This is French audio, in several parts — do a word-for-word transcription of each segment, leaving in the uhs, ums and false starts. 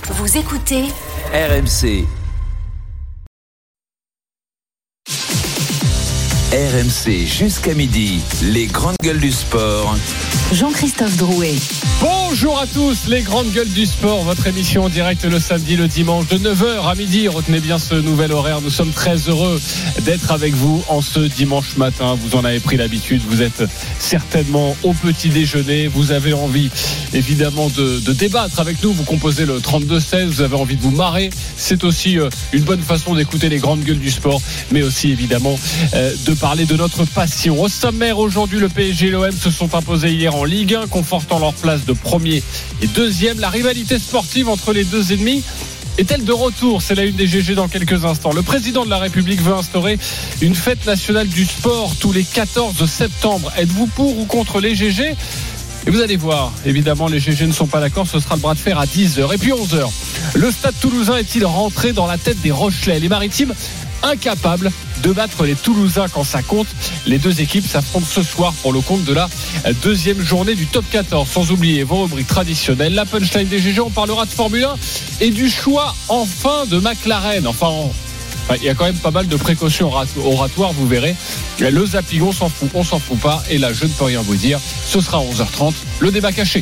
Vous écoutez R M C. R M C jusqu'à midi, les grandes gueules du sport. Jean-Christophe Drouet. Bonjour à tous, les grandes gueules du sport, votre émission en direct le samedi, le dimanche de neuf heures à midi. Retenez bien ce nouvel horaire, nous sommes très heureux d'être avec vous en ce dimanche matin. Vous en avez pris l'habitude, vous êtes certainement au petit déjeuner, vous avez envie évidemment de, de débattre avec nous, vous composez le trente-deux seize, vous avez envie de vous marrer. C'est aussi une bonne façon d'écouter les grandes gueules du sport, mais aussi évidemment de parler de notre passion. Au sommaire aujourd'hui, le P S G et l'O M se sont imposés hier en Ligue un, confortant leur place de premier et deuxième. La rivalité sportive entre les deux ennemis est-elle de retour? C'est la une des G G dans quelques instants. Le président de la République veut instaurer une fête nationale du sport tous les quatorze septembre. Êtes-vous pour ou contre les G G? Et vous allez voir, évidemment, les G G ne sont pas d'accord. Ce sera le bras de fer à dix heures. Et puis onze heures, le Stade Toulousain est-il rentré dans la tête des Rochelais? Les Maritimes incapables de battre les Toulousains quand ça compte. Les deux équipes s'affrontent ce soir pour le compte de la deuxième journée du top quatorze. Sans oublier vos rubriques traditionnelles, la punchline des G G, on parlera de Formule un et du choix enfin de McLaren. Enfin, on... Enfin, il y a quand même pas mal de précautions oratoires, vous verrez. Le zapping, on s'en fout, on s'en fout pas. Et là, je ne peux rien vous dire. Ce sera à onze heures trente, le débat caché.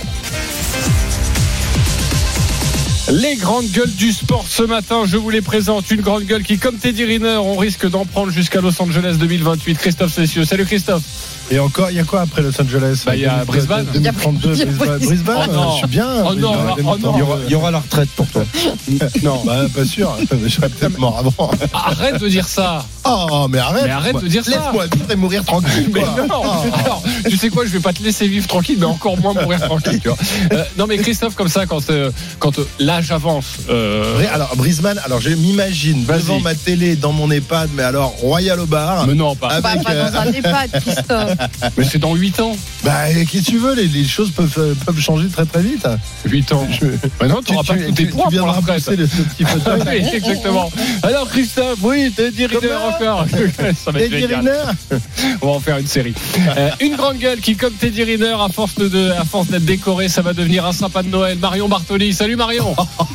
Les grandes gueules du sport ce matin, je vous les présente. Une grande gueule qui, comme Teddy Riner, on risque d'en prendre jusqu'à Los Angeles deux mille vingt-huit. Christophe Cessieux. Salut Christophe. Et encore, il y a quoi après Los Angeles? Bah, il y a Brisbane. deux mille trente-deux, Brisbane. Brisbane, oh non. Je suis bien. Oh non, oh non. Il, y aura, il y aura la retraite pour toi. Non. Bah, pas sûr. Je serais peut-être mort avant. Arrête de dire ça. Oh, mais arrête. Mais arrête de dire ça. Laisse-moi vivre et mourir tranquille. Mais non. Oh. Alors, tu sais quoi, je vais pas te laisser vivre tranquille, mais encore moins mourir tranquille. Tu vois. Euh, non, mais Christophe, comme ça, quand, euh, quand euh, l'âge avance. Euh... Alors, Brisbane, alors je m'imagine Vas-y. devant ma télé, dans mon EHPAD, mais alors Royal au bar. Mais non, pas. Avec, Pas, pas dans un EHPAD, Christophe. Mais c'est dans huit ans. Bah, qu'est-ce que tu veux, les, les choses peuvent, peuvent changer très très vite. huit ans. Je... Bah non, tu n'auras pas tous tes points pour la retraite. Le, ce petit fauteuil. Oui, exactement. Alors Christophe, oui, Teddy Riner encore. Ça va être Teddy génial. Riner. On va en faire une série. Euh, une grande gueule qui, comme Teddy Riner, à force de, à force d'être décoré, ça va devenir un sapin de Noël. Marion Bartoli. Salut Marion.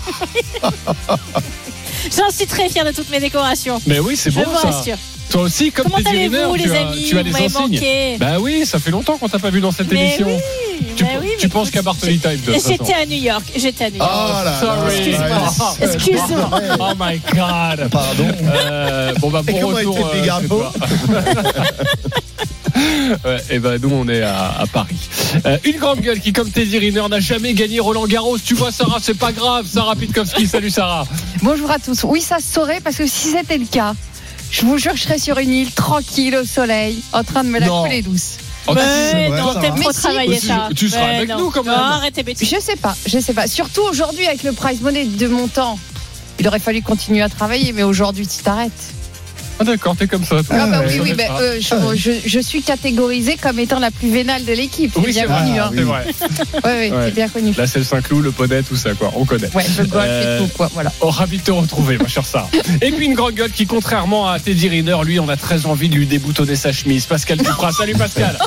J'en suis très fière de toutes mes décorations. Mais oui, c'est Je bon vous ça. rassure. Toi aussi, comme Comment Teddy Riner, allez-vous, tu, les as, amis? tu as Vous les m'avez insignes. manqué. Bah oui, ça fait longtemps qu'on t'a pas vu dans cette Mais émission. oui, Tu, mais oui, tu mais penses écoute, qu'à Bartoli Time de toute façon. J'étais à New York. J'étais à New York. Oh là là. Sorry. Excuse-moi. Excuse-moi. Oh my God. Pardon. Euh, bon bah Et bon comment retour. était Figaro? Ouais, et ben nous on est à, à Paris. Euh, une grande gueule qui, comme Teddy Riner, n'a jamais gagné Roland Garros. Tu vois Sarah, c'est pas grave. Sarah Pitkowski, salut Sarah. Bonjour à tous. Oui, ça se saurait parce que si c'était le cas, je vous jure, je serais sur une île tranquille au soleil, en train de me la Non. couler douce. Oh, Mais vrai, non, ça t'aimes va. trop Mais si. travailler Aussi, ça. tu seras Mais avec non. nous, quand même. Non, arrête tes bêtises. Je sais pas, je sais pas. Surtout aujourd'hui avec le prize money de mon temps. Il aurait fallu continuer à travailler, mais aujourd'hui tu t'arrêtes. Ah, d'accord, t'es comme ça. toi. Ah bah Ouais, oui, je oui, savais bah, pas. euh, je, je, je suis catégorisée comme étant la plus vénale de l'équipe. Oui, c'est c'est bien vrai. connu. Hein. C'est vrai. Ouais, ouais, Ouais. c'est bien connu. Là, c'est le Saint-Cloud, le poney, tout ça, quoi. On connaît. Ouais, le golf Euh, et tout, quoi. Voilà. Oh, ravi de te retrouver, ma chère Sarah. Et puis une grande gueule qui, contrairement à Teddy Riner, lui, on a très envie de lui déboutonner sa chemise. Pascal Duprat. Salut Pascal.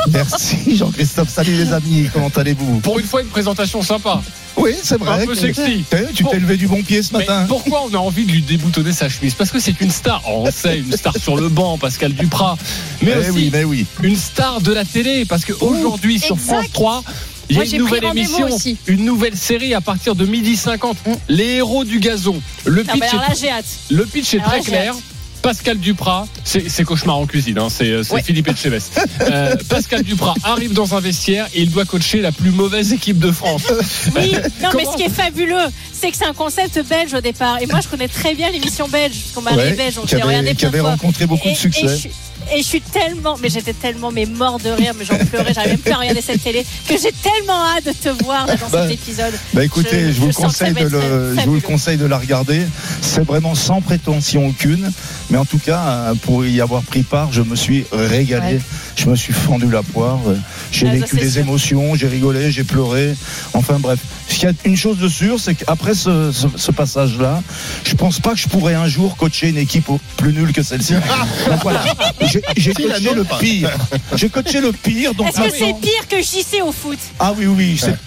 Merci Jean-Christophe, salut les amis, comment allez-vous? Pour une fois, une présentation sympa. Oui, c'est vrai. Un peu que- sexy. Eh, Tu t'es levé du bon pied ce Mais matin. pourquoi on a envie de lui déboutonner sa chemise? Parce que c'est une star. Oh, on sait, une star sur le banc, Pascal Duprat. Mais Eh aussi oui, mais oui. une star de la télé. Parce qu'aujourd'hui, sur exact. France trois, il y a Moi, une j'ai nouvelle pris rendez-vous émission, aussi. une nouvelle série à partir de midi cinquante. Les héros du gazon. Le Ah pitch bah alors là, est, j'ai hâte. le pitch est Alors très là, j'ai clair. hâte. Pascal Duprat, c'est, c'est cauchemar en cuisine, hein, c'est, c'est Ouais. Philippe Etchebest. Euh, Pascal Duprat arrive dans un vestiaire et il doit coacher la plus mauvaise équipe de France. Oui, non, mais Comment ce qui est fabuleux, c'est que c'est un concept belge au départ. Et moi, je connais très bien l'émission belge, parce qu'on mari Ouais, est belge, donc qui je l'ai avait, regardé qui plein avait de fois. rencontré beaucoup Et- de succès. Et, je, suis- et je suis tellement, mais j'étais tellement mais mort de rire, mais j'en pleurais, j'arrivais même plus à regarder cette télé, que j'ai tellement hâte de te voir là, dans Bah, cet épisode. Bah écoutez, je, Je- vous, je le sens que ça conseille va de être le, fabuleux. je vous le conseille de la regarder. C'est vraiment sans prétention aucune, mais en tout cas, euh, pour y avoir pris part, je me suis régalé. Ouais. Je me suis fendu la poire. J'ai Ah, ça, vécu c'est des sûr. émotions, j'ai rigolé, j'ai pleuré. Enfin bref, il y a une chose de sûre, c'est qu'après ce, ce, ce passage-là, je pense pas que je pourrais un jour coacher une équipe au- plus nulle que celle-ci. Donc voilà, j'ai, j'ai Si, la coaché nôtre, le pas. pire. J'ai coaché le pire. Donc Est-ce que c'est maintenant- pire que J C au foot? Ah oui, oui, c'est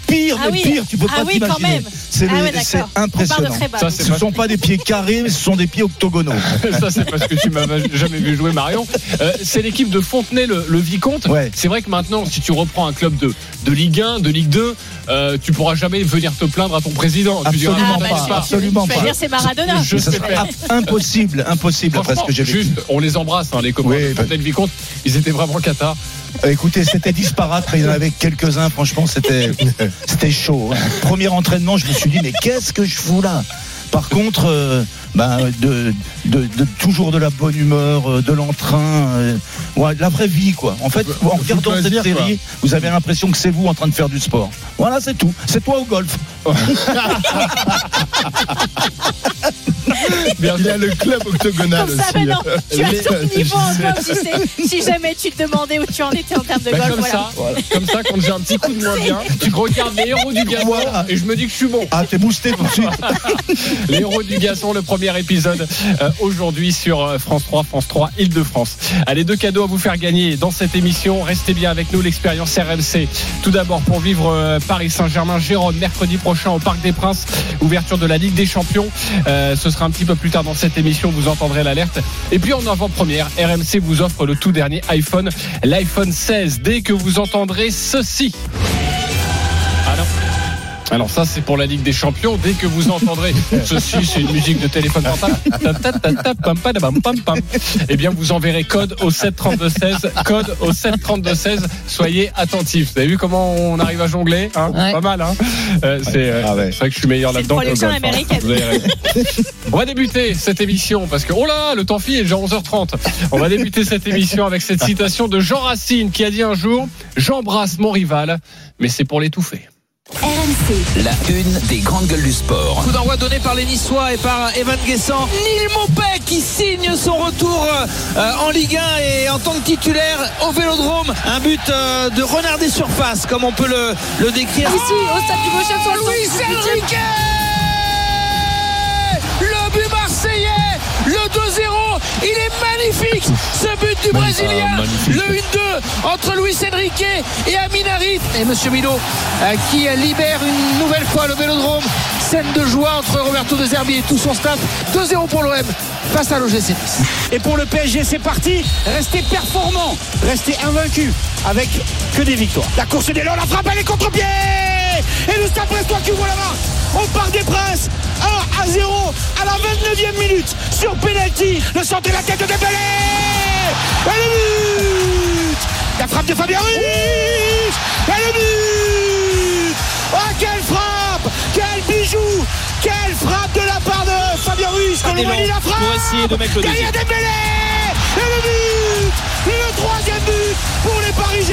pire, Ah mais oui. pire, tu peux Ah pas oui, quand t'imaginer. même. C'est, Ah le- ouais, c'est d'accord. On parle de impressionnant. très bas. Ça, c'est Ce ne sont pas des pieds carrés, mais ce sont des pieds octogonaux. Ça, c'est parce que tu m'as jamais vu jouer, Marion. Euh, c'est l'équipe de Fontenay, le, le Vicomte. Ouais. C'est vrai que maintenant, si tu reprends un club de, de Ligue un, de Ligue deux, euh, tu pourras jamais venir te plaindre à ton président. Tu diras, Absolument non, Ah, pas, bah, t'inquiète si, absolument je vais pas. dire c'est Maradona. Je Ça sais serait faire. impossible, impossible après ce Franchement, que j'ai vécu. juste, on les embrasse, hein, les copains Oui, de bah- Fontenay le Vicomte. Ils étaient vraiment cata. Écoutez, c'était disparate, il y en avait quelques-uns, franchement, c'était, c'était chaud. Premier entraînement, je me suis dit, mais qu'est-ce que je fous là? Par contre, euh, ben, de, de, de, toujours de la bonne humeur, euh, de l'entrain, euh, ouais, la vraie vie, quoi. En fait, en regardant cette plaisir, série, vous avez l'impression que c'est vous en train de faire du sport. Voilà, c'est tout. C'est toi au golf. Bien Il a le club octogonal Comme ça, aussi. maintenant, tu as Les- ton niveau en golf, tu sais. Si jamais tu te demandais où tu en étais en termes de Bah, golf, comme voilà. ça, comme ça, quand j'ai un petit coup de moins bien, tu regardes les héros du gazon Voilà. et je me dis que je suis bon. Ah, t'es boosté tout de suite. Les héros du gazon, le premier épisode euh, aujourd'hui sur euh, France trois, France trois, Île-de-France. Allez, deux cadeaux à vous faire gagner dans cette émission. Restez bien avec nous, l'expérience R M C. Tout d'abord, pour vivre euh, Paris Saint-Germain-Gérone mercredi prochain au Parc des Princes, ouverture de la Ligue des Champions. Euh, ce sera un petit peu plus tard dans cette émission, vous entendrez l'alerte. Et puis en avant-première, R M C vous offre le tout dernier iPhone, l'iPhone seize. Dès que vous entendrez ceci. Alors, alors ça c'est pour la Ligue des Champions. Dès que vous entendrez ceci, c'est une musique de téléphone portable. Eh bien vous enverrez code au sept trente-deux seize. Code au sept trente-deux seize. Soyez attentifs. Vous avez vu comment on arrive à jongler, hein? Ouais. Pas mal, hein? Euh, c'est, euh, Ah ouais. c'est vrai que je suis meilleur C'est là-dedans. une que le production golf, hein. américaine. Vous avez raison. On va débuter cette émission parce que oh là, le temps file, il est déjà onze heures trente. On va débuter cette émission avec cette citation de Jean Racine qui a dit un jour: j'embrasse mon rival, mais c'est pour l'étouffer. R M C. La une des grandes gueules du sport. Coup d'envoi donné par les Niçois et par Evan Guessant. Neil Maupay qui signe son retour euh, en Ligue un et en tant que titulaire au Vélodrome. Un but euh, de renard des surfaces, comme on peut le, le décrire. Ici, au stade du Beauchâtel, sur le Luis Enrique, le but marseillais, le deux zéro. Il est magnifique, ce but du Brésilien. Le un deux entre Luis Enrique et Amin Harit. Et Monsieur Milo euh, qui libère une nouvelle fois le Vélodrome. Scène de joie entre Roberto De Zerbi et tout son staff. deux zéro pour l'O M face à l'O G C Nice. Et pour le P S G, c'est parti. Restez performant, restez invaincu avec que des victoires. La course d'élan, la frappe, elle est contre-pied. Et le Stade Brestois qui ouvre la marque. Au Parc des Princes, un à zéro à la vingt-neuvième minute sur penalty. Le centre de la tête de Dembélé. Et le but. La frappe de Fabien Ruiz. Et le but. Oh, quelle frappe, quel bijou, quelle frappe de la part de Fabien Ruiz. Colomani la frappe pour essayer de mettre le derrière deuxième. Dembélé. Et le but. Le troisième but pour les Parisiens.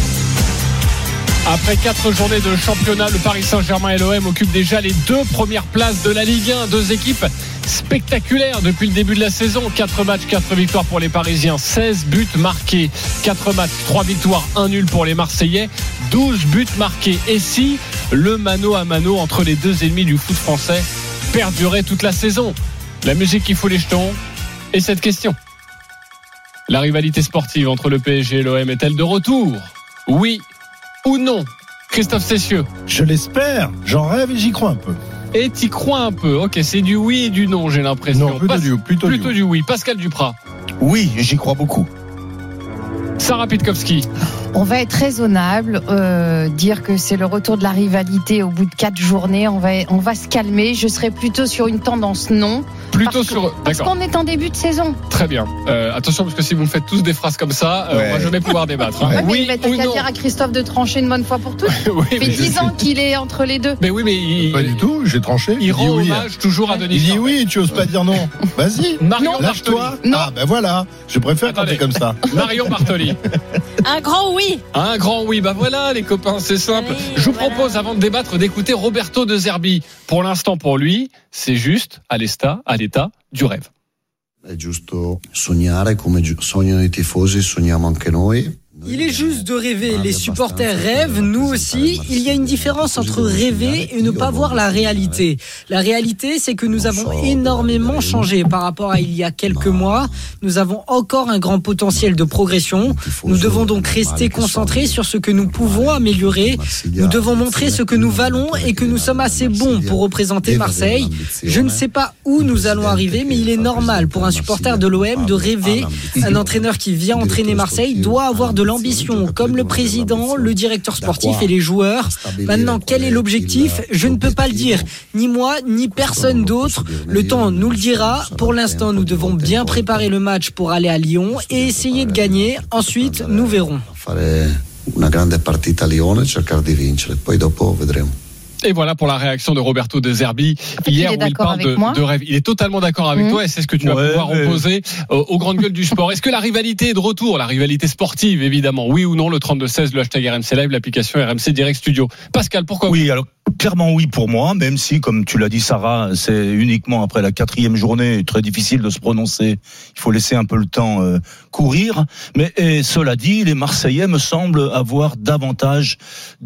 Après quatre journées de championnat, le Paris Saint-Germain et l'O M occupent déjà les deux premières places de la Ligue un. Deux équipes spectaculaires depuis le début de la saison. quatre matchs, quatre victoires pour les Parisiens. seize buts marqués. quatre matchs, trois victoires, un nul pour les Marseillais. douze buts marqués. Et si le mano à mano entre les deux ennemis du foot français perdurait toute la saison? La musique qui fout les jetons. Et cette question: la rivalité sportive entre le P S G et l'O M est-elle de retour? Oui ou non? Christophe Cessieux. Je l'espère, j'en rêve et j'y crois un peu. Et t'y crois un peu. Ok, c'est du oui et du non, j'ai l'impression. Non, plutôt Pas- du- plutôt du oui. du oui. Pascal Duprat. Oui, j'y crois beaucoup. Sarah Pitkowski. On va être raisonnable, euh, dire que c'est le retour de la rivalité au bout de quatre journées. On va, on va se calmer. Je serais plutôt sur une tendance non. Plutôt parce sur. que- Parce D'accord. qu'on est en début de saison. Très bien. Euh, attention, parce que si vous me faites tous des phrases comme ça, euh, Ouais. on va jamais pouvoir débattre. hein. Ouais, mais Oui il va être ou qu'à non. dire à Christophe de trancher une bonne fois pour toutes. Oui, Ça fait mais, dix ans qu'il est entre les deux. mais oui, mais il, Pas du tout, j'ai tranché. il Il dit rend oui. hommage toujours à Denis. Il dit Charvet. oui, tu oses pas dire non. Vas-y. Marion Lâche-toi. Bartoli. Non. Ah ben voilà, je préfère quand Attendez. t'es comme ça. Marion Bartoli. Un grand oui. Un grand oui, bah voilà les copains, c'est simple. Oui, Je vous voilà. propose avant de débattre d'écouter Roberto De Zerbi. Pour l'instant pour lui, c'est juste à l'état, à l'état du rêve. È giusto sognare come gi- sognano i tifosi, sogniamo anche noi. Il est juste de rêver. Les supporters rêvent, nous aussi. Il y a une différence entre rêver et ne pas voir la réalité. La réalité, c'est que nous avons énormément changé par rapport à il y a quelques mois. Nous avons encore un grand potentiel de progression. Nous devons donc rester concentrés sur ce que nous pouvons améliorer. Nous devons montrer ce que nous valons et que nous sommes assez bons pour représenter Marseille. Je ne sais pas où nous allons arriver, mais il est normal pour un supporter de l'O M de rêver. Un entraîneur qui vient entraîner Marseille doit avoir de l'ambition, comme le président, le directeur sportif et les joueurs. Maintenant, quel est l'objectif ? Je ne peux pas le dire, ni moi, ni personne d'autre. Le temps nous le dira. Pour l'instant, nous devons bien préparer le match pour aller à Lyon et essayer de gagner. Ensuite, nous verrons. Una grande partita a Lione, cercare di vincere, poi dopo vedremo. Et voilà pour la réaction de Roberto De Zerbi En fait, hier il est où il parle de, de rêve. Il est totalement d'accord avec mmh. toi et c'est ce que tu vas ouais, pouvoir ouais. opposer euh, aux grandes gueules du sport. Est-ce que la rivalité est de retour ? La rivalité sportive, évidemment. Oui ou non, le trente-deux seize, le hashtag R M C Live, l'application R M C Direct Studio. Pascal, pourquoi ? Oui, alors clairement oui pour moi, même si, comme tu l'as dit Sarah, c'est uniquement après la quatrième journée, très difficile de se prononcer. Il faut laisser un peu le temps euh, courir. Mais et, cela dit, les Marseillais me semblent avoir davantage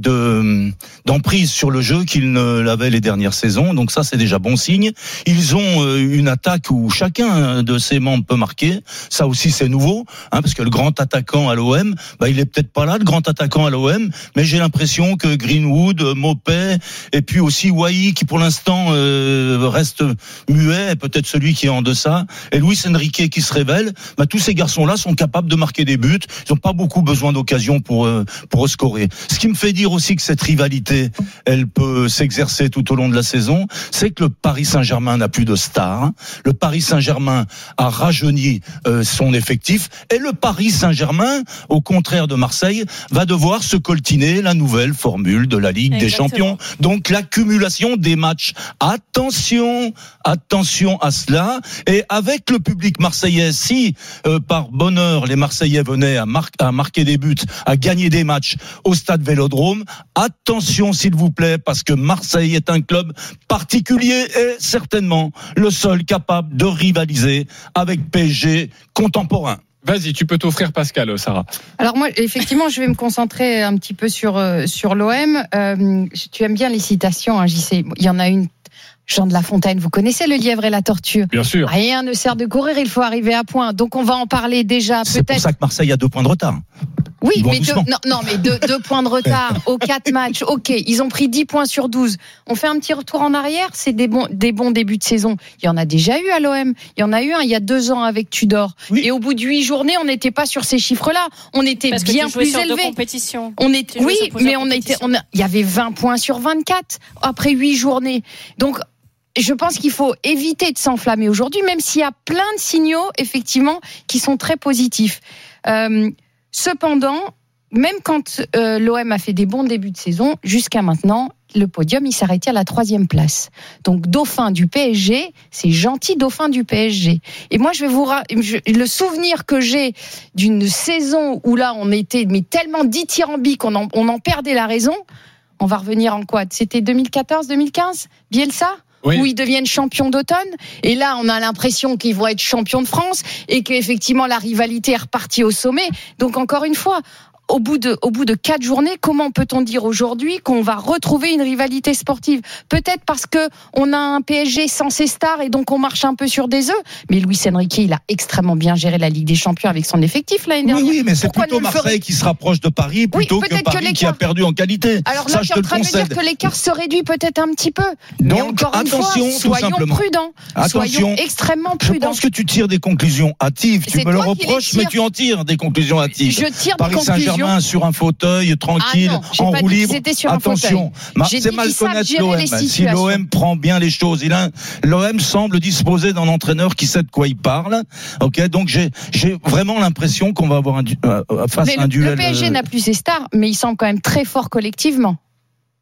de, d'emprise sur le jeu qu'ils ne l'avaient les dernières saisons. Donc ça, c'est déjà bon signe. Ils ont euh, une attaque où chacun de ses membres peut marquer. Ça aussi, c'est nouveau, hein, parce que le grand attaquant à l'O M, bah, il est peut-être pas là, le grand attaquant à l'O M, mais j'ai l'impression que Greenwood, Maupay, et puis aussi Wai, qui pour l'instant euh, reste muet, peut-être celui qui est en deçà, et Luis Enrique qui se révèle, bah, tous ces garçons-là sont capables de marquer des buts. Ils n'ont pas beaucoup besoin d'occasion pour euh, pour scorer. Ce qui me fait dire aussi que cette rivalité, elle peut s'exercer tout au long de la saison, c'est que le Paris Saint-Germain n'a plus de stars. Le Paris Saint-Germain a rajeuni euh, son effectif, et le Paris Saint-Germain, au contraire de Marseille, va devoir se coltiner la nouvelle formule de la Ligue Exactement. Des Champions. Donc l'accumulation des matchs. Attention, attention à cela. Et avec le public marseillais, si euh, par bonheur les Marseillais venaient à, mar- à marquer des buts, à gagner des matchs au stade Vélodrome, attention s'il vous plaît, parce que Marseille est un club particulier et certainement le seul capable de rivaliser avec P S G contemporain. Vas-y, tu peux t'offrir Pascal, Sarah. Alors moi, effectivement, je vais me concentrer un petit peu sur euh, sur l'O M. Euh, tu aimes bien les citations, hein, J C. Il y en a une. Jean de La Fontaine, vous connaissez le lièvre et la tortue ? Bien sûr. Rien ne sert de courir, il faut arriver à point. Donc on va en parler déjà. C'est peut-être. pour ça que Marseille a deux points de retard. Oui, mais deux, non, non, mais deux, deux points de retard aux quatre matchs. Ok, ils ont pris dix points sur douze. On fait un petit retour en arrière. C'est des bons, des bons débuts de saison. Il y en a déjà eu à l'O M. Il y en a eu un il y a deux ans avec Tudor. Oui. Et au bout de huit journées, on n'était pas sur ces chiffres-là. On était Parce bien que tu plus sur élevés. Compétition. On est, oui, mais on était, on a, il y avait vingt points sur vingt-quatre après huit journées. Donc, je pense qu'il faut éviter de s'enflammer aujourd'hui, même s'il y a plein de signaux, effectivement, qui sont très positifs. Euh, cependant, même quand euh, l'O M a fait des bons débuts de saison, jusqu'à maintenant, le podium, il s'arrêtait à la troisième place. Donc, dauphin du P S G, c'est gentil dauphin du P S G. Et moi, je vais vous ra- je, le souvenir que j'ai d'une saison où là, on était mais tellement dithyrambique, on en, on en perdait la raison. On va revenir en quoi ? C'était deux mille quatorze deux mille quinze Bielsa ? Oui. Où ils deviennent champions d'automne. Et là, on a l'impression qu'ils vont être champions de France et qu'effectivement, la rivalité est repartie au sommet. Donc, encore une fois, au bout de, au bout de quatre journées, comment peut-on dire aujourd'hui qu'on va retrouver une rivalité sportive ? Peut-être parce que on a un P S G sans ses stars et donc on marche un peu sur des œufs. Mais Luis Enrique, il a extrêmement bien géré la Ligue des Champions avec son effectif l'année dernière. Oui, oui, mais c'est Pourquoi plutôt Marseille ferait... qui se rapproche de Paris plutôt oui, que Paris que qui a perdu en qualité. Alors là, ça, tu es en train de dire que l'écart se réduit peut-être un petit peu. Donc, mais encore attention, une fois, soyons prudents. Attention. Soyons extrêmement prudents. Je pense que tu tires des conclusions hâtives. Tu c'est me le reproches, mais tu en tires des conclusions hâtives. Je tire Paris des conclusions. Saint-Germain sur un fauteuil tranquille, ah non, en roue libre. Attention, c'est mal connaître l'O M. Si l'O M prend bien les choses, il a, l'O M semble disposer d'un entraîneur qui sait de quoi il parle. Ok, donc j'ai, j'ai vraiment l'impression qu'on va avoir un, euh, face mais à un le, duel. Le P S G euh... n'a plus ses stars, mais il semble quand même très fort collectivement.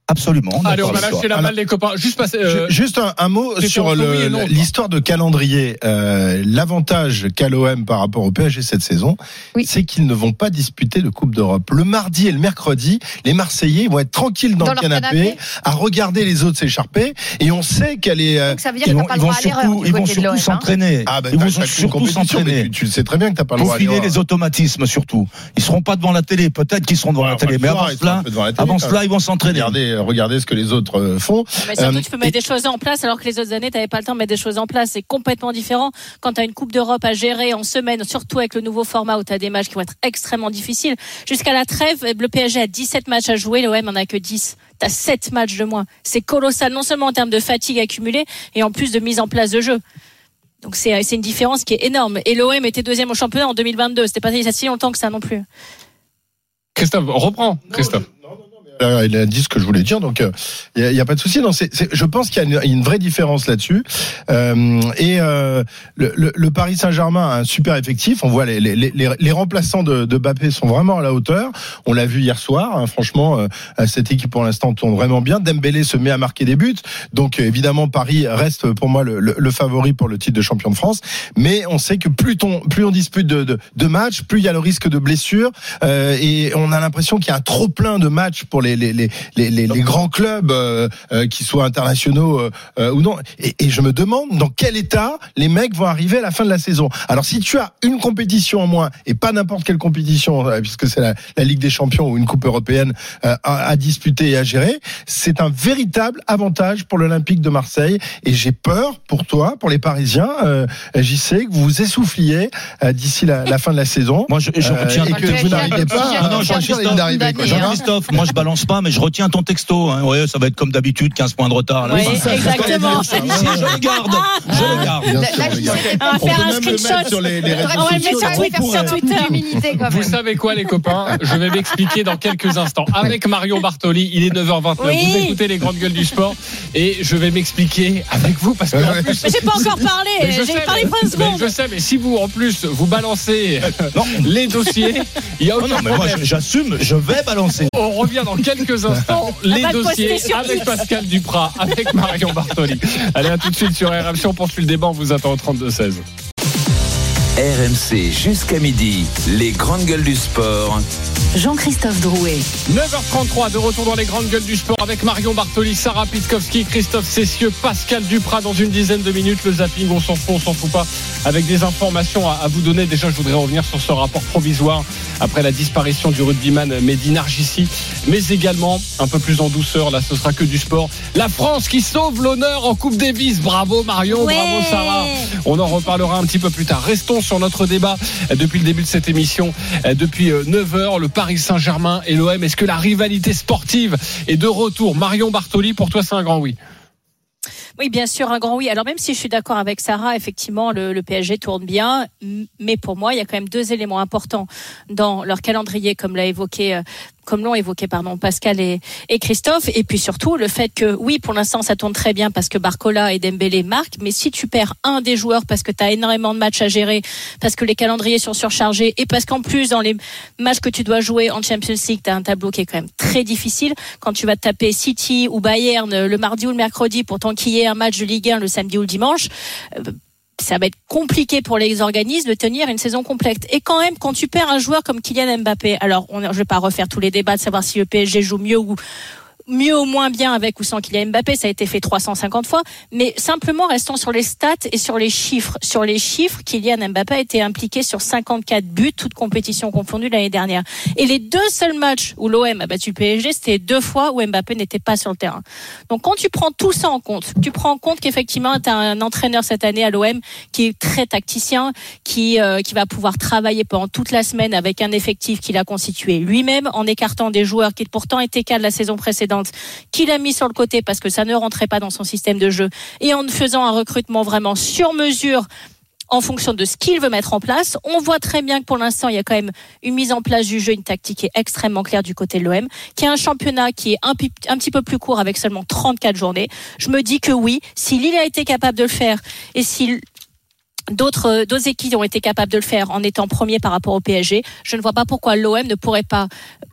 Absolument. Allez, on va lâcher la balle, les copains. Juste, passer, euh, Juste un, un mot sur le, non, l'histoire de calendrier. Euh, l'avantage qu'a l'O M par rapport au P S G cette saison, oui. c'est qu'ils ne vont pas disputer de Coupe d'Europe. Le mardi et le mercredi, les Marseillais vont être tranquilles dans, dans le canapé, canapé à regarder les autres s'écharper. Et on sait qu'elle est. Donc ça veut dire qu'ils vont, ils vont surtout, ils vont surtout s'entraîner. Ah ben, ils vont surtout s'entraîner. Tu, tu le sais très bien que t'as pas le droit. Pour filer les automatismes surtout. Ils seront pas devant la télé. Peut-être qu'ils seront devant la télé, mais avant cela, avant cela, ils vont s'entraîner. Regardez, regardez ce que les autres font. Mais surtout, euh, tu peux mettre et... des choses en place alors que les autres années, tu n'avais pas le temps de mettre des choses en place. C'est complètement différent quand tu as une Coupe d'Europe à gérer en semaine, surtout avec le nouveau format où tu as des matchs qui vont être extrêmement difficiles. Jusqu'à la trêve, le P S G a dix-sept matchs à jouer, l'O M en a que dix. Tu as sept matchs de moins. C'est colossal, non seulement en termes de fatigue accumulée et en plus de mise en place de jeu. Donc c'est, c'est une différence qui est énorme. Et l'O M était deuxième au championnat en deux mille vingt-deux. C'était pas si longtemps que ça non plus. Christophe, reprends, Christophe. Non, non, non. Euh, il a dit ce que je voulais dire, donc il euh, y, y a pas de souci. Non, c'est, c'est, je pense qu'il y a une, une vraie différence là-dessus. Euh, et euh, le, le, le Paris Saint-Germain a un super effectif. On voit les, les, les, les remplaçants de, de Mbappé sont vraiment à la hauteur. On l'a vu hier soir. Hein, franchement, euh, cette équipe pour l'instant tourne vraiment bien. Dembélé se met à marquer des buts. Donc évidemment, Paris reste pour moi le, le, le favori pour le titre de champion de France. Mais on sait que plus, ton, plus on dispute de, de, de matchs, plus il y a le risque de blessure. Euh, et on a l'impression qu'il y a un trop plein de matchs pour les Les, les, les, les, les grands clubs, euh, euh, qui soient internationaux euh, euh, ou non. Et, et je me demande dans quel état les mecs vont arriver à la fin de la saison. Alors si tu as une compétition en moins, et pas n'importe quelle compétition, euh, puisque c'est la, la Ligue des Champions ou une Coupe européenne euh, à, à disputer et à gérer, c'est un véritable avantage pour l'Olympique de Marseille. Et j'ai peur pour toi, pour les Parisiens, euh, j'y sais que vous vous essouffliez euh, d'ici la, la fin de la saison. Moi, je, je retiens euh, et que vous n'arrivez pas à franchir la ligne d'arrivée. Jean-Christophe, moi je balance pas, mais je retiens ton texto. Hein. Ouais, ça va être comme d'habitude, quinze points de retard. Là. Oui, enfin, exactement. Je le garde. Je le garde. Bien sûr, là, je on va faire un screenshot. Sur les, les réseaux on va le mettre sur Twitter. Sur Twitter. Vous savez quoi, les copains? Je vais m'expliquer dans quelques instants. Avec Marion Bartoli, il est neuf heures vingt-neuf. Oui. Vous écoutez les grandes gueules du sport. Et je vais m'expliquer avec vous. Parce que en plus, mais j'ai pas encore parlé. J'ai sais, parlé vingt secondes. Je sais, mais si vous, en plus, vous balancez non. les dossiers, il y a aucun non, non, mais problème. Moi, j'assume, je vais balancer. On revient dans quelques instants. Les dossiers avec Pascal Duprat, avec Marion Bartoli. Allez, à tout de suite sur R M C. On poursuit le débat. On vous attend au trente-deux seize. R M C jusqu'à midi, les grandes gueules du sport. Jean-Christophe Drouet. neuf heures trente-trois, de retour dans les grandes gueules du sport avec Marion Bartoli, Sarah Pitkowski, Christophe Cessieux, Pascal Duprat. Dans une dizaine de minutes, le zapping, on s'en fout, on s'en fout pas. Avec des informations à, à vous donner. Déjà, je voudrais revenir sur ce rapport provisoire après la disparition du rugbyman Mehdi Nargissi. Mais également, un peu plus en douceur, là, ce sera que du sport. La France qui sauve l'honneur en Coupe Davis. Bravo Marion, ouais. Bravo Sarah. On en reparlera un petit peu plus tard. Restons sur notre débat depuis le début de cette émission. Depuis neuf heures, le Paris Saint-Germain et l'O M. Est-ce que la rivalité sportive est de retour? Marion Bartoli, pour toi, c'est un grand oui. Oui, bien sûr, un grand oui. Alors même si je suis d'accord avec Sarah, effectivement, le, le P S G tourne bien, mais pour moi, il y a quand même deux éléments importants dans leur calendrier, comme l'a évoqué. comme l'ont évoqué pardon Pascal et, et Christophe, et puis surtout le fait que oui, pour l'instant ça tourne très bien parce que Barcola et Dembélé marquent, mais si tu perds un des joueurs parce que tu as énormément de matchs à gérer, parce que les calendriers sont surchargés, et parce qu'en plus dans les matchs que tu dois jouer en Champions League, tu as un tableau qui est quand même très difficile. Quand tu vas te taper City ou Bayern le mardi ou le mercredi pour t'enquiller un match de Ligue un le samedi ou le dimanche, euh, ça va être compliqué pour les organismes de tenir une saison complète. Et quand même, quand tu perds un joueur comme Kylian Mbappé, alors on, je vais pas refaire tous les débats de savoir si le P S G joue mieux ou mieux ou moins bien avec ou sans Kylian Mbappé, ça a été fait trois cent cinquante fois, mais simplement restons sur les stats et sur les chiffres. Sur les chiffres, Kylian Mbappé a été impliqué sur cinquante-quatre buts, toutes compétitions confondues l'année dernière. Et les deux seuls matchs où l'O M a battu le P S G, c'était deux fois où Mbappé n'était pas sur le terrain. Donc quand tu prends tout ça en compte, tu prends en compte qu'effectivement tu as un entraîneur cette année à l'O M qui est très tacticien, qui euh, qui va pouvoir travailler pendant toute la semaine avec un effectif qu'il a constitué lui-même, en écartant des joueurs qui pourtant étaient cas de la saison précédente, qu'il a mis sur le côté parce que ça ne rentrait pas dans son système de jeu, et en faisant un recrutement vraiment sur mesure en fonction de ce qu'il veut mettre en place. On voit très bien que pour l'instant, il y a quand même une mise en place du jeu, une tactique qui est extrêmement claire du côté de l'O M, qui a un championnat qui est un, un petit peu plus court avec seulement trente-quatre journées. Je me dis que oui, si Lille a été capable de le faire, et si d'autres, d'autres équipes ont été capables de le faire en étant premier par rapport au P S G, je ne vois pas pourquoi l'O M ne pourrait pas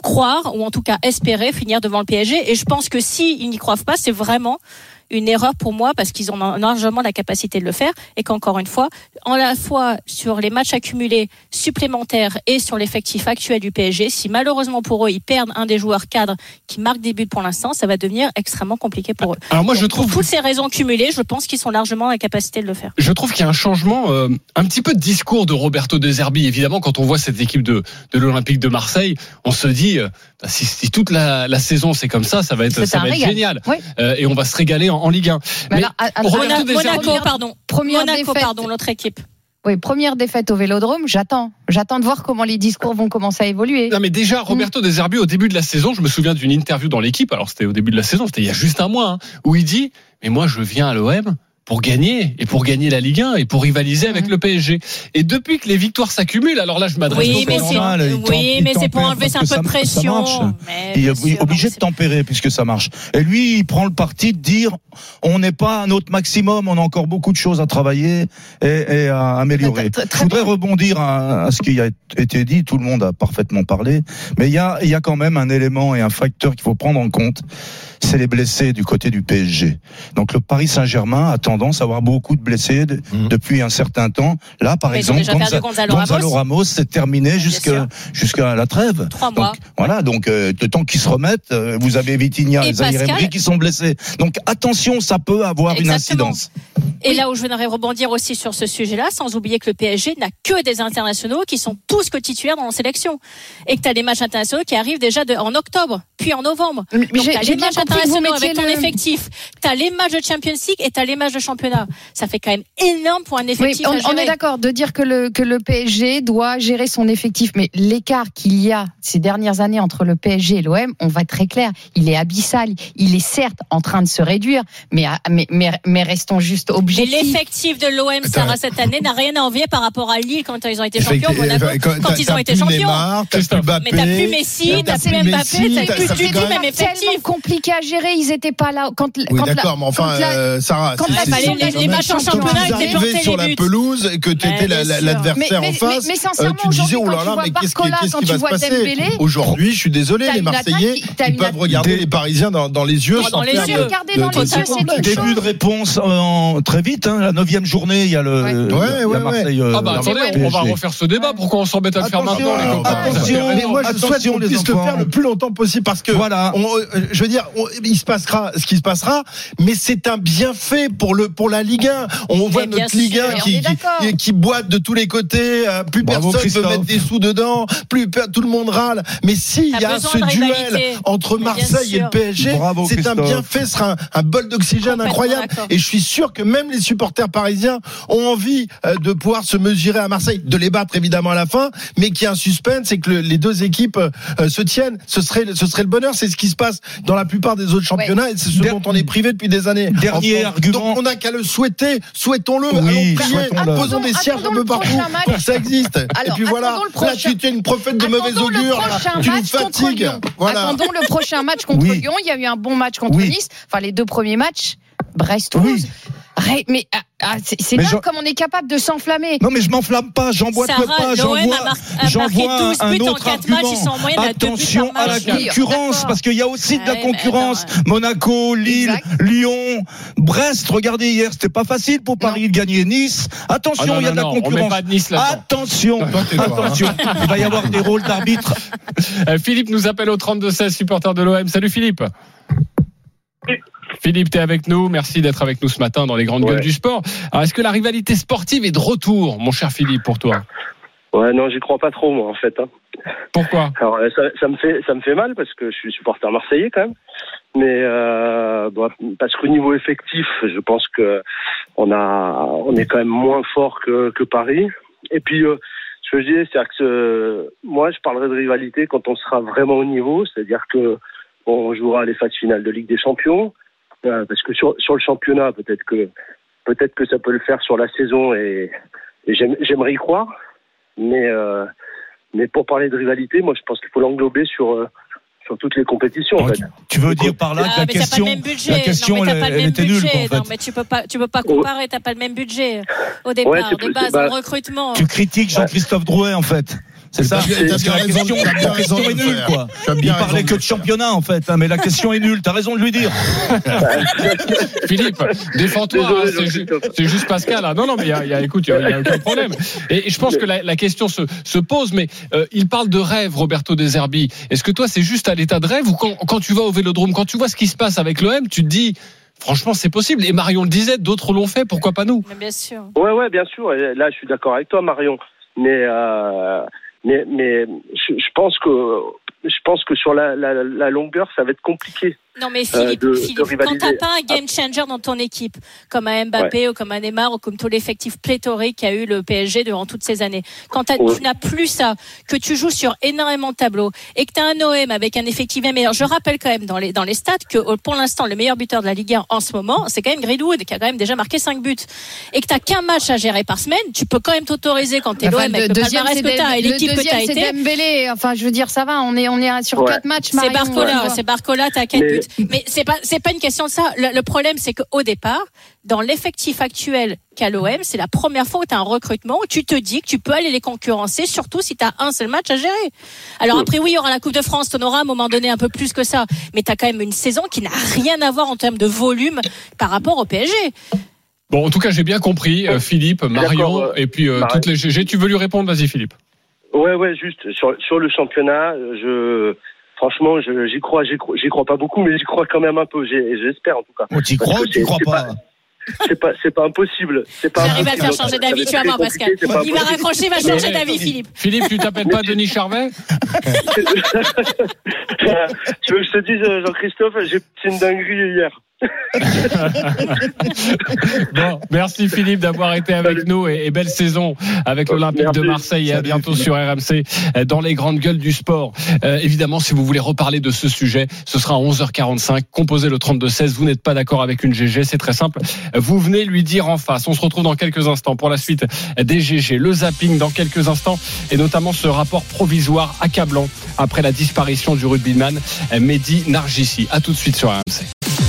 croire, ou en tout cas espérer finir devant le P S G. Et je pense que s'ils n'y croient pas, c'est vraiment une erreur pour moi, parce qu'ils ont largement la capacité de le faire, et qu'encore une fois, en la fois sur les matchs accumulés supplémentaires et sur l'effectif actuel du P S G, si malheureusement pour eux, ils perdent un des joueurs cadres qui marque des buts pour l'instant, ça va devenir extrêmement compliqué pour eux. Alors moi, Donc, je trouve... pour toutes ces raisons cumulées, je pense qu'ils sont largement la capacité de le faire. Je trouve qu'il y a un changement, euh, un petit peu de discours de Roberto De Zerbi. Évidemment, quand on voit cette équipe de, de l'Olympique de Marseille, on se dit, euh, si, si toute la, la saison c'est comme ça, ça va être, C'est ça va être régal. génial. Oui. Euh, et on va se régaler en, en Ligue un. Mais Mais alors, à- à- Roberto Monaco, De Zerbi- Monaco, pardon. Première Monaco, défaite. pardon, l'autre équipe. Oui, première défaite au Vélodrome, j'attends. J'attends de voir comment les discours vont commencer à évoluer. Non mais déjà Roberto De Zerbi au début de la saison, je me souviens d'une interview dans l'équipe, alors c'était au début de la saison, c'était il y a juste un mois, hein, où il dit mais moi je viens à l'O M pour gagner et pour gagner la Ligue un et pour rivaliser avec Mhm. le P S G. Et depuis que les victoires s'accumulent, alors là je m'adresse Oui, au mais P S G. c'est, normal, il oui, il mais c'est pour tempère enlever parce un que peu de ça- ça pression. marche. Mais Il bien est sûr, obligé non, de c'est- tempérer puisque ça marche. Et lui, il prend le parti de dire on n'est pas à notre maximum, on a encore beaucoup de choses à travailler et, et à améliorer. Très- très Je voudrais bien. rebondir à, à ce qui a été dit, tout le monde a parfaitement parlé, mais il y a, il y a quand même un élément et un facteur qu'il faut prendre en compte, c'est les blessés du côté du P S G. Donc le Paris Saint-Germain a tendance à avoir beaucoup de blessés de- Mmh. depuis un certain temps. Là, par Mais ils ont exemple, déjà perdu Gonza- Gonzalo Gonzalo Ramos. Ramos, c'est terminé jusqu'à sûr. jusqu'à la trêve. Trois Donc, mois. voilà, donc euh, le temps qu'ils se remettent, euh, vous avez Vitinha Et et Zahir Pascal. Emery qui sont blessés. Donc attention, ça peut avoir une Exactement. incidence. Et là où je voudrais rebondir aussi sur ce sujet-là, sans oublier que le P S G n'a que des internationaux qui sont tous que titulaires dans la sélection. Et que tu as des matchs internationaux qui arrivent déjà de, en octobre, puis en novembre. Mais Donc j'ai- tu as j'ai les bien matchs compris que vous internationaux avec mettiez ton le- effectif, tu as les matchs de Champions League et tu as les matchs de championnat. Ça fait quand même énorme pour un Oui, effectif on, à on gérer. est d'accord de dire que le, que le P S G doit gérer son effectif, mais l'écart qu'il y a ces dernières années entre le P S G et l'O M, on va être très clair, il est abyssal. Il est certes en train de se réduire, mais, à- mais, mais, mais restons juste Et objectifs. l'effectif de l'O M, Sarah, cette année, n'a rien à envier par rapport à Lille quand ils ont été champions, Effectivement, Monaco, quand- quand t'as- ils t'as ont été plus champions. Neymar, t'as plus Mbappé, Mais t'as plus Messi, t'as plus Mbappé, Messi, t'as t'as- plus ça fait du quand tout même- même effectif. Tellement compliqué à gérer, ils étaient pas là quand, Oui, quand la- d'accord, mais enfin, quand la- euh, Sarah, quand si la- c'est- bah, les- quand les- les même, matchs en quand championnat vous étaient arrivez plantés sur les la buts. pelouse et que tu Ouais, étais bien sûr. l'adversaire Mais- en mais- face, mais euh, sincèrement, tu disais aujourd'hui, oh là quand là, tu vois mais qu'est-ce qui, Barcola, qu'est-ce quand qui tu va se vois passer Dembélé, aujourd'hui? Je suis désolé, t'as les une attaque Marseillais, qui- t'as ils une peuvent attaque- regarder Des- les Parisiens dans, dans les yeux Dans sans les faire yeux. de, Regarder de- dans de- les de yeux, c'est une complexe. chose. Début de réponse en, très vite, hein, la neuvième journée, il y a le Ouais. il y a Ouais, ouais, Marseille. euh, Ah bah la attendez, ouais. on va P S G. refaire ce débat. Pourquoi on s'embête à le faire Attention, maintenant, les copains attention. Mais moi, je Attention, souhaite qu'on les puisse le enfants. faire le plus longtemps possible parce que Voilà. on, euh, je veux dire, on- il se passera ce qui se passera, mais c'est un bienfait pour le pour la Ligue un. On voit bien notre Ligue sûr, un on qui, est d'accord. qui qui boite de tous les côtés. euh, Plus Bravo, personne Christophe. peut mettre des sous dedans. Plus per- tout le monde râle. Mais s'il T'as y a besoin ce de duel rivalité. entre Mais bien Marseille et le sûr. P S G, Bravo, c'est un Christophe. bienfait, ce sera un, un bol d'oxygène Complètement incroyable. d'accord. Et je suis sûr que même les supporters parisiens ont envie euh, de pouvoir se mesurer à Marseille, de les battre évidemment à la fin, mais qu'il y a un suspense, c'est que le- les deux équipes euh, se tiennent. Ce serait, ce serait le bonheur. C'est ce qui se passe dans la plupart des auurs championnats et c'est ce Der- dont on est privé depuis des années. Dernier En France. argument. Donc on n'a qu'à le souhaiter. Souhaitons-le. Oui, Allons prier. souhaitons-le. Posons des cierges un Attendons peu le partout prochain match. pour que ça existe. Alors, et puis voilà. attendons le Là, prochain- tu tu es une prophète de mauvais Attendons le augure. prochain Tu nous match contre fatigues. Lyon. Voilà. Attendons le prochain match contre Oui. Lyon. Il y a eu un bon match contre Oui. Nice. Enfin, les deux premiers matchs, Brest-Toulouse. Ré- Mais ah, ah, c'est c'est Mais dingue j'en- comme on est capable de s'enflammer. Non mais je m'enflamme pas, j'emboîte Sarah, pas, l'O M j'envoie, a mar- a j'envoie marqué douze un buts en autre quatre matchs, argument. ils sont en moyenne à deux buts Attention par à la match. Oui, concurrence, d'accord. parce qu'il y a aussi de la Ouais, mais concurrence. attends, Monaco, Lille, Exact. Lyon, Brest. Regardez hier, c'était pas facile pour Paris de gagner Nice. Attention, Ah non, il y a non, de la non, on met concurrence. pas de Nice là-dedans. Attention, Toi, t'es loin, attention. Il va y avoir des rôles d'arbitre. Euh, Philippe nous appelle au trente-deux seize, supporter de l'O M. Salut Philippe. Philippe, t'es avec nous. Merci d'être avec nous ce matin dans les grandes Ouais. gueules du sport. Alors, est-ce que la rivalité sportive est de retour, mon cher Philippe, pour toi? Ouais, non, j'y crois pas trop, moi, en fait. Hein. Pourquoi? Alors, euh, ça, ça me fait, ça me fait mal parce que je suis supporter marseillais quand même. Mais euh, bon, parce qu'au niveau effectif, je pense que on a, on est quand même moins fort que, que Paris. Et puis, euh, ce que je dis, c'est que euh, moi, je parlerai de rivalité quand on sera vraiment au niveau, c'est-à-dire que on jouera les phases finales de Ligue des Champions. Euh, parce que sur, sur le championnat, peut-être que peut-être que ça peut le faire sur la saison et, et j'aime, j'aimerais y croire. Mais euh, mais pour parler de rivalité, moi je pense qu'il faut l'englober sur euh, sur toutes les compétitions. En Oh, fait. tu, tu veux dire par là que Ah, la mais t'as pas question, le même budget. la question, non, mais elle, t'as pas le elle même était nulle, budget. quoi, en fait. Non, mais tu peux pas, tu peux pas comparer. T'as pas le même budget au départ, Ouais, c'est de plus- base, bah, dans le recrutement. Tu critiques Jean-Christophe Drouet, en fait. C'est ça. T'as Parce que bien la raison, question, t'as bien la raison question de est le nulle, faire. quoi. Tu as Il bien parlait raison que de de championnat, en fait, hein, mais la question est nulle. T'as raison de lui dire. Philippe, défends-toi, Désolé, hein, c'est, ju- c'est juste Pascal. Hein. Non, non, mais il y a, il y a, écoute, il y a aucun problème. Et, et je pense que la, la question se, se pose, mais euh, il parle de rêve, Roberto De Zerbi. Est-ce que toi, c'est juste à l'état de rêve ou quand, quand tu vas au Vélodrome, quand tu vois ce qui se passe avec l'O M, tu te dis, franchement, c'est possible. Et Marion le disait, d'autres l'ont fait, pourquoi pas nous? Mais bien sûr. Ouais, ouais, bien sûr. Et là, je suis d'accord avec toi, Marion. Mais, euh, mais, mais je, je pense que, je pense que sur la, la, la longueur, ça va être compliqué. Non mais Philippe, euh, de, Philippe de quand rivaliser. t'as pas un game changer dans ton équipe, comme un Mbappé Ouais. ou comme un Neymar ou comme tout l'effectif pléthorique qu'a eu le P S G durant toutes ces années, quand t'as, Ouais. tu n'as plus ça, que tu joues sur énormément de tableaux et que t'as un O M avec un effectif bien meilleur, je rappelle quand même dans les dans les stats que pour l'instant le meilleur buteur de la Ligue un en ce moment, c'est quand même Greenwood qui a quand même déjà marqué cinq buts et que t'as qu'un match à gérer par semaine, tu peux quand même t'autoriser quand t'es Enfin, l'O M avec le deuxième, palmarès c'est que t'as et Dem- l'équipe le que t'as deuxième, c'est été. Dembélé. Enfin, je veux dire, ça va. On est, on est sur Ouais. quatre matchs. C'est Marion, Barcola, ouais. c'est Barcola, t'as quatre Mais- buts. Mais c'est pas, c'est pas une question de ça. Le, le problème, c'est qu'au départ, dans l'effectif actuel qu'a l'O M, c'est la première fois où t'as un recrutement où tu te dis que tu peux aller les concurrencer, surtout si t'as un seul match à gérer. Alors après, oui, il y aura la Coupe de France, t'en auras à un moment donné un peu plus que ça. Mais t'as quand même une saison qui n'a rien à voir en termes de volume par rapport au P S G. Bon, en tout cas, j'ai bien compris, euh, Philippe, Marion, D'accord, euh, et puis euh, Marion. toutes les G G. Tu veux lui répondre? Vas-y, Philippe. Ouais, ouais, juste sur sur le championnat, je franchement, je, j'y crois, j'y crois, j'y crois pas beaucoup, mais j'y crois quand même un peu. J'ai, j'espère en tout cas. Oh, t'y Parce crois que ou t'y c'est- crois c'est pas? C'est pas, c'est pas impossible. C'est pas J'arrive à le faire impossible. changer Ça va d'avis, être tu vas très voir, Pascal. compliqué, c'est pas Il va impossible. raccrocher, il va changer d'avis, Philippe. Philippe, tu t'appelles pas Denis Charvet? Tu veux que je te dise, Jean-Christophe, j'ai fait une dinguerie hier. Bon, merci Philippe d'avoir été avec Salut. nous et, et belle saison avec l'Olympique Merci. de Marseille et à Salut, bientôt Philippe. sur R M C euh, dans les grandes gueules du sport. Euh, évidemment, si vous voulez reparler de ce sujet, ce sera à onze heures quarante-cinq. Composez le trente-deux seize. Vous n'êtes pas d'accord avec une G G, c'est très simple. Vous venez lui dire en face. On se retrouve dans quelques instants pour la suite des G G. Le zapping dans quelques instants et notamment ce rapport provisoire accablant après la disparition du rugbyman Mehdi Nargissi. À tout de suite sur R M C.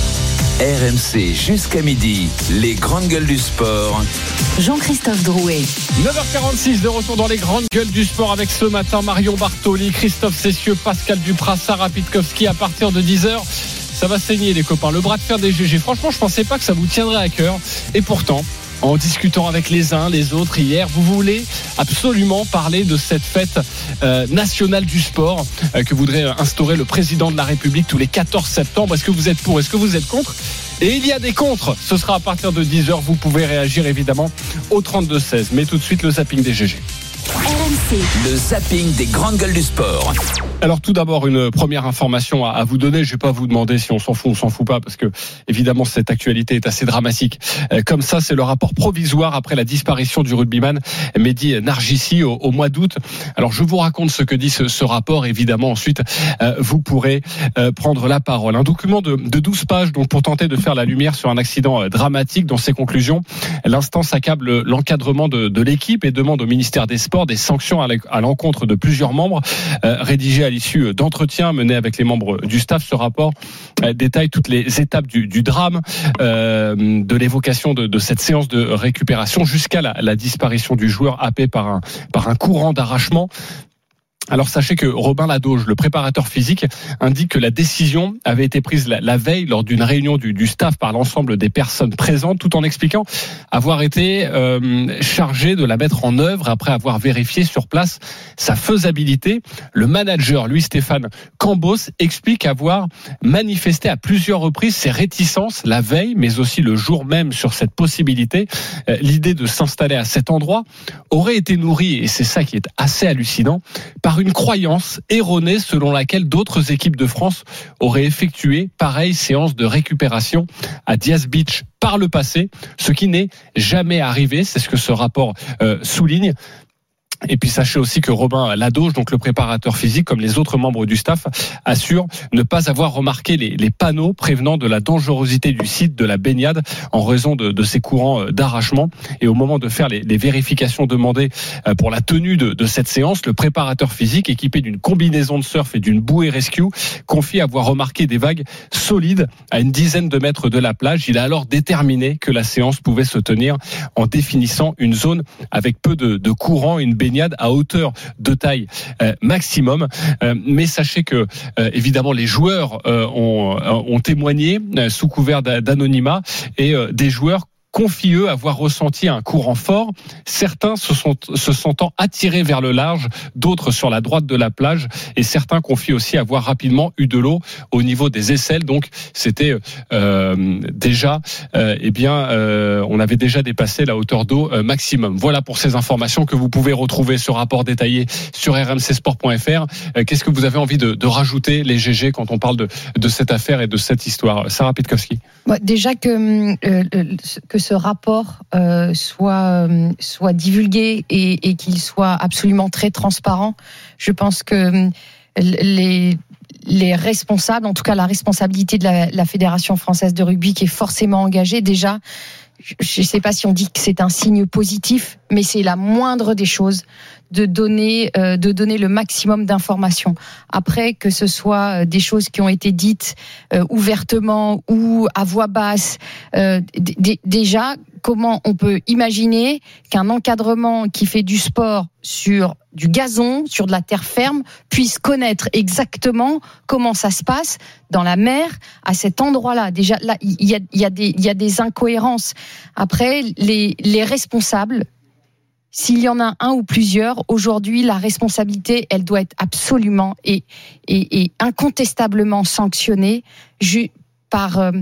R M C jusqu'à midi, les grandes gueules du sport. Jean-Christophe Drouet. neuf heures quarante-six de retour dans les grandes gueules du sport avec ce matin Marion Bartoli, Christophe Cessieux, Pascal Duprat, Sarah Pitkowski. À partir de dix heures, ça va saigner les copains. Le bras de fer des G G. Franchement, je pensais pas que ça vous tiendrait à cœur. Et pourtant, en discutant avec les uns, les autres hier, vous voulez absolument parler de cette fête euh, nationale du sport euh, que voudrait instaurer le président de la République tous les quatorze septembre. Est-ce que vous êtes pour? Est-ce que vous êtes contre? Et il y a des contres. Ce sera à partir de dix heures. Vous pouvez réagir évidemment au trente-deux seize. Mais tout de suite, le zapping des G G. R M C. Le zapping des grandes gueules du sport. Alors tout d'abord une première information à vous donner. Je vais pas vous demander si on s'en fout ou on s'en fout pas parce que évidemment cette actualité est assez dramatique. Comme ça, c'est le rapport provisoire après la disparition du rugbyman Mehdi Nargissi au, au mois d'août. Alors je vous raconte ce que dit ce, ce rapport. Évidemment ensuite euh, vous pourrez euh, prendre la parole. Un document de, de douze pages donc pour tenter de faire la lumière sur un accident euh, dramatique. Dans ses conclusions, l'instance accable l'encadrement de, de l'équipe et demande au ministère des Sports des sanctions à l'encontre de plusieurs membres euh, rédigés à l'issue d'entretiens menés avec les membres du staff. Ce rapport euh, détaille toutes les étapes du, du drame, euh, de l'évocation de, de cette séance de récupération jusqu'à la, la disparition du joueur happé par un, par un courant d'arrachement. Alors sachez que Robin Ladauge, le préparateur physique, indique que la décision avait été prise la, la veille lors d'une réunion du, du staff par l'ensemble des personnes présentes, tout en expliquant avoir été euh, chargé de la mettre en œuvre après avoir vérifié sur place sa faisabilité. Le manager, lui Stéphane Cambos, explique avoir manifesté à plusieurs reprises ses réticences la veille, mais aussi le jour même sur cette possibilité. Euh, l'idée de s'installer à cet endroit aurait été nourrie, et c'est ça qui est assez hallucinant, par une croyance erronée selon laquelle d'autres équipes de France auraient effectué pareille séance de récupération à Diaz Beach par le passé, ce qui n'est jamais arrivé, c'est ce que ce rapport euh, souligne. Et puis sachez aussi que Robin Ladauge, donc le préparateur physique, comme les autres membres du staff, assure ne pas avoir remarqué les, les panneaux prévenant de la dangerosité du site de la baignade en raison de, de ces courants d'arrachement. Et au moment de faire les, les vérifications demandées pour la tenue de, de cette séance, le préparateur physique, équipé d'une combinaison de surf et d'une bouée rescue, confie avoir remarqué des vagues solides à une dizaine de mètres de la plage. Il a alors déterminé que la séance pouvait se tenir en définissant une zone avec peu de, de courant, une baignade baignade à hauteur de taille euh, maximum. Euh, mais sachez que euh, évidemment les joueurs euh, ont, ont témoigné euh, sous couvert d'anonymat et euh, des joueurs confient eux avoir ressenti un courant fort. Certains se sont se sentant attirés vers le large, d'autres sur la droite de la plage, et certains confient aussi avoir rapidement eu de l'eau au niveau des aisselles. Donc c'était euh, déjà, euh, eh bien, euh, on avait déjà dépassé la hauteur d'eau euh, maximum. Voilà pour ces informations que vous pouvez retrouver ce rapport détaillé sur r m c sport point f r. Euh, qu'est-ce que vous avez envie de, de rajouter, les G G, quand on parle de de cette affaire et de cette histoire, Sarah Pitkowski? Bon, déjà que euh, que ce rapport euh, soit euh, soit divulgué et, et qu'il soit absolument très transparent. Je pense que les les responsables, en tout cas la responsabilité de la, la Fédération française de rugby qui est forcément engagée, déjà, je ne sais pas si on dit que c'est un signe positif, mais c'est la moindre des choses de donner euh, de donner le maximum d'informations. Après, que ce soit des choses qui ont été dites euh, ouvertement ou à voix basse, euh, d- déjà, comment on peut imaginer qu'un encadrement qui fait du sport sur du gazon, sur de la terre ferme, puisse connaître exactement comment ça se passe dans la mer à cet endroit-là. Déjà, là, il y a, il y a des, il y a des incohérences. Après, les, les responsables, s'il y en a un ou plusieurs, aujourd'hui, la responsabilité, elle doit être absolument et, et, et incontestablement sanctionnée par, euh,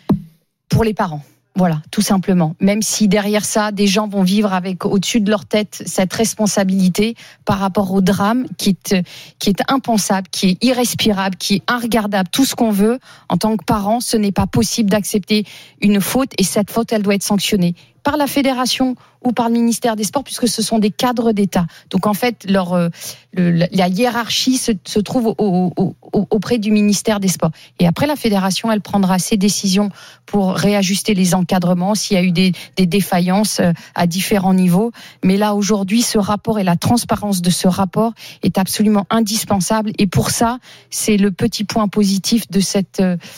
pour les parents. Voilà, tout simplement. Même si derrière ça, des gens vont vivre avec au-dessus de leur tête cette responsabilité par rapport au drame qui est, qui est impensable, qui est irrespirable, qui est inregardable, tout ce qu'on veut. En tant que parent, ce n'est pas possible d'accepter une faute et cette faute, elle doit être sanctionnée par la fédération ou par le ministère des Sports, puisque ce sont des cadres d'État. Donc en fait, leur, euh, le, la hiérarchie se, se trouve au, au, au, auprès du ministère des Sports. Et après, la fédération, elle prendra ses décisions pour réajuster les encadrements s'il y a eu des, des défaillances à différents niveaux. Mais là, aujourd'hui, ce rapport et la transparence de ce rapport est absolument indispensable. Et pour ça, c'est le petit point positif de cette...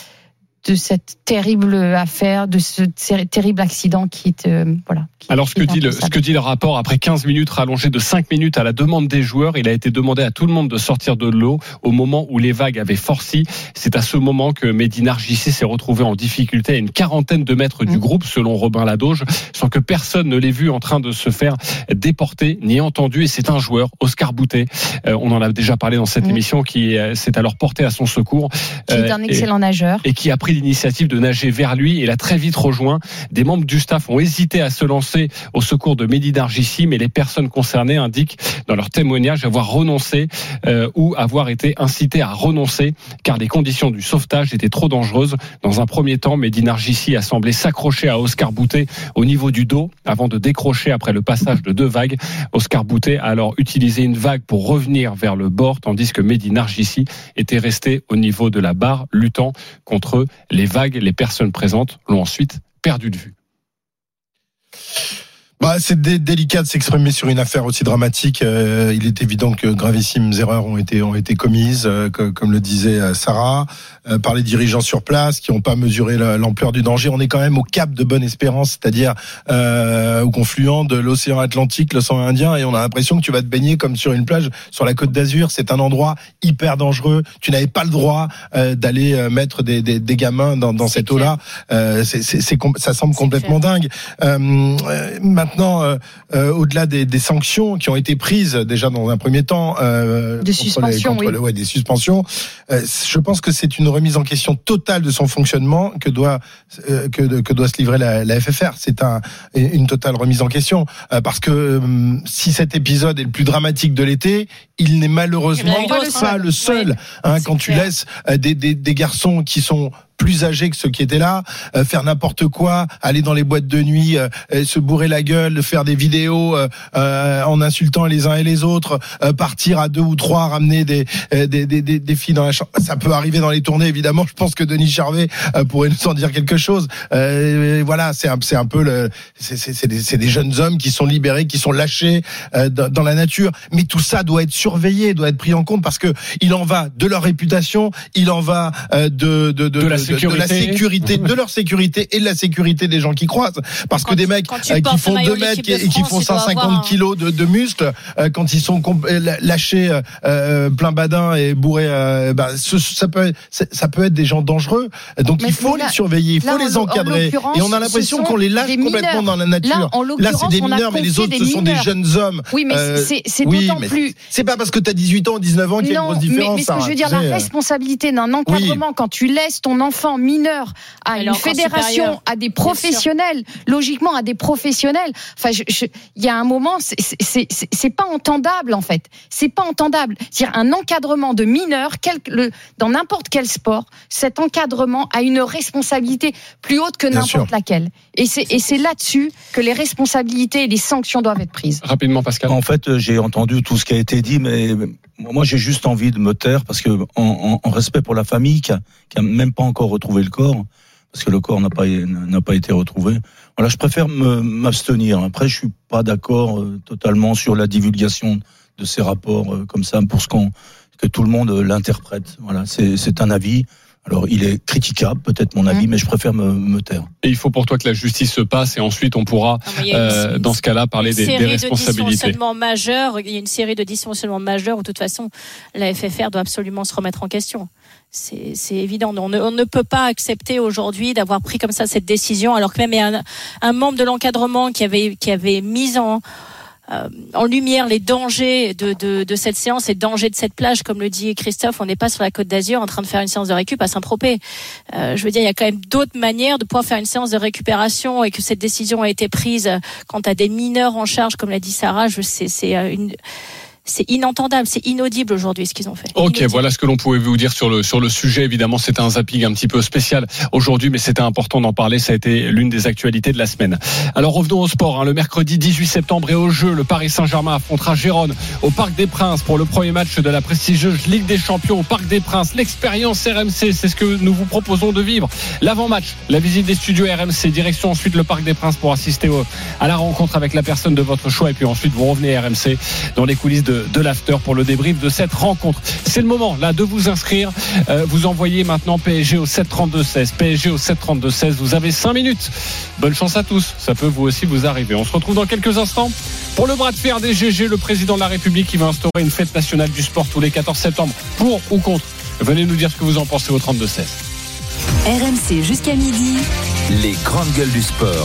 de cette terrible affaire, de ce terrible accident qui est euh, voilà. Qui, Alors ce que dit le ce que dit le rapport, après quinze minutes rallongées de cinq minutes à la demande des joueurs, il a été demandé à tout le monde de sortir de l'eau au moment où les vagues avaient forci. C'est à ce moment que Mehdi Nargissi s'est retrouvé en difficulté à une quarantaine de mètres du mmh. groupe, selon Robin Ladauge, sans que personne ne l'ait vu en train de se faire déporter ni entendu. Et c'est un joueur, Oscar Boutet, euh, on en a déjà parlé dans cette mmh. émission, qui euh, s'est alors porté à son secours. Qui est un excellent et, nageur. Et qui a pris l'initiative de nager vers lui et l'a très vite rejoint. Des membres du staff ont hésité à se lancer au secours de Mehdi Nargissi, mais les personnes concernées indiquent dans leur témoignage avoir renoncé euh, ou avoir été incitées à renoncer car les conditions du sauvetage étaient trop dangereuses. Dans un premier temps, Mehdi Nargissi a semblé s'accrocher à Oscar Boutet au niveau du dos avant de décrocher après le passage de deux vagues. Oscar Boutet a alors utilisé une vague pour revenir vers le bord, tandis que Mehdi Nargissi était resté au niveau de la barre, luttant contre les vagues. Les personnes présentes l'ont ensuite perdu de vue. Bah, c'est dé- délicat de s'exprimer sur une affaire aussi dramatique. Euh, il est évident que gravissimes erreurs ont été ont été commises, euh, comme, comme le disait Sarah, euh, par les dirigeants sur place qui n'ont pas mesuré la, l'ampleur du danger. On est quand même au cap de Bonne-Espérance, c'est-à-dire euh, au confluent de l'océan Atlantique, l'océan Indien, et on a l'impression que tu vas te baigner comme sur une plage sur la Côte d'Azur. C'est un endroit hyper dangereux. Tu n'avais pas le droit euh, d'aller euh, mettre des, des, des gamins dans, dans cette eau-là. Euh, c'est, c'est, c'est, ça semble c'est complètement clair. dingue. Euh, Maintenant, euh, euh, au-delà des, des sanctions qui ont été prises déjà dans un premier temps, euh, de suspension, contre oui. le, ouais, des suspensions, euh, je pense que c'est une remise en question totale de son fonctionnement que doit euh, que, que doit se livrer la, la F F R. C'est un, une totale remise en question euh, parce que euh, si cet épisode est le plus dramatique de l'été, il n'est malheureusement pas le seul. Pas le seul ouais, hein, quand tu clair. laisses euh, des, des, des garçons qui sont plus âgés que ceux qui étaient là, euh, faire n'importe quoi, aller dans les boîtes de nuit, euh, se bourrer la gueule, faire des vidéos euh, euh, en insultant les uns et les autres, euh, partir à deux ou trois, ramener des, euh, des, des, des, des filles dans la chambre. Ça peut arriver dans les tournées, évidemment. Je pense que Denis Charvet euh, pourrait nous en dire quelque chose. Euh, voilà, c'est un, c'est un peu le, c'est, c'est, c'est, des, c'est des jeunes hommes qui sont libérés, qui sont lâchés euh, dans, dans la nature. Mais tout ça doit être surveillé, doit être pris en compte parce que il en va de leur réputation, il en va euh, de, de, de, de, la de, de, de la sécurité, de leur sécurité et de la sécurité des gens qui croisent. Parce quand, que des mecs euh, qui font deux mètres et qui font cent cinquante kilos de, de muscles, euh, quand ils sont comp- lâchés euh, plein badin et bourrés, euh, bah, ce, ça peut être, ça peut être des gens dangereux. Donc mais il faut là, les surveiller, il faut là, les encadrer. Et on a l'impression qu'on les lâche complètement dans la nature. Là, en là c'est des mineurs, mais les autres, ce sont des jeunes hommes. Oui, mais euh, c'est, c'est oui, d'autant plus. C'est pas parce que tu as dix-huit ans, dix-neuf ans qu'il y a une grosse différence. Mais, mais ce que je veux dire, la responsabilité d'un encadrement, oui. quand tu laisses ton enfant mineur à Alors, une fédération, supérieur. à des professionnels, logiquement à des professionnels, enfin, il y a un moment, c'est, c'est, c'est, c'est pas entendable, en fait. C'est pas entendable. C'est-à-dire, un encadrement de mineurs, quel, le, dans n'importe quel sport, cet encadrement a une responsabilité plus haute que Bien n'importe sûr. laquelle. Et c'est, et c'est là-dessus que les responsabilités et les sanctions doivent être prises. Rapidement, Pascal. En fait, j'ai entendu tout ce qui a été dit, mais moi, j'ai juste envie de me taire parce que, en, en, en respect pour la famille qui a, qui a même pas encore retrouvé le corps, parce que le corps n'a pas, n'a pas été retrouvé. Voilà, je préfère me, m'abstenir. Après, je suis pas d'accord euh, totalement sur la divulgation de ces rapports euh, comme ça pour ce qu'on, que tout le monde euh, l'interprète. Voilà, c'est, c'est un avis. Alors, il est critiquable, peut-être mon avis, mmh. mais je préfère me, me taire. Et il faut pour toi que la justice se passe et ensuite on pourra, une, euh, dans ce cas-là, parler des, des responsabilités. De majeurs, il y a une série de dysfonctionnements majeurs où, de toute façon, la F F R doit absolument se remettre en question. C'est, c'est évident. On ne, on ne peut pas accepter aujourd'hui d'avoir pris comme ça cette décision, alors que même il y a un, un membre de l'encadrement qui avait, qui avait mis en... Euh, en lumière les dangers de, de, de cette séance et les dangers de cette plage, comme le dit Christophe. On n'est pas sur la Côte d'Azur en train de faire une séance de récup à Saint-Tropez. Euh, je veux dire, il y a quand même d'autres manières de pouvoir faire une séance de récupération, et que cette décision a été prise quant à des mineurs en charge, comme l'a dit Sarah. Je sais, c'est une... C'est inentendable, c'est inaudible aujourd'hui ce qu'ils ont fait. Ok, inaudible. Voilà ce que l'on pouvait vous dire sur le sur le sujet. Évidemment, c'était un zapping un petit peu spécial aujourd'hui, mais c'était important d'en parler. Ça a été l'une des actualités de la semaine. Alors revenons au sport. Hein. Le mercredi dix-huit septembre et au jeu, le Paris Saint-Germain affrontera Gérone au Parc des Princes pour le premier match de la prestigieuse Ligue des Champions au Parc des Princes. L'expérience R M C, c'est ce que nous vous proposons de vivre. L'avant-match, la visite des studios R M C, direction ensuite le Parc des Princes pour assister au, à la rencontre avec la personne de votre choix, et puis ensuite vous revenez R M C dans les coulisses de de l'after pour le débrief de cette rencontre. C'est le moment là de vous inscrire. Euh, vous envoyez maintenant P S G au sept trente-deux seize. P S G au sept trente-deux seize. Vous avez cinq minutes. Bonne chance à tous. Ça peut vous aussi vous arriver. On se retrouve dans quelques instants pour le bras de fer des G G, le président de la République qui va instaurer une fête nationale du sport tous les quatorze septembre. Pour ou contre? Venez nous dire ce que vous en pensez au trente-deux seize. R M C jusqu'à midi. Les grandes gueules du sport.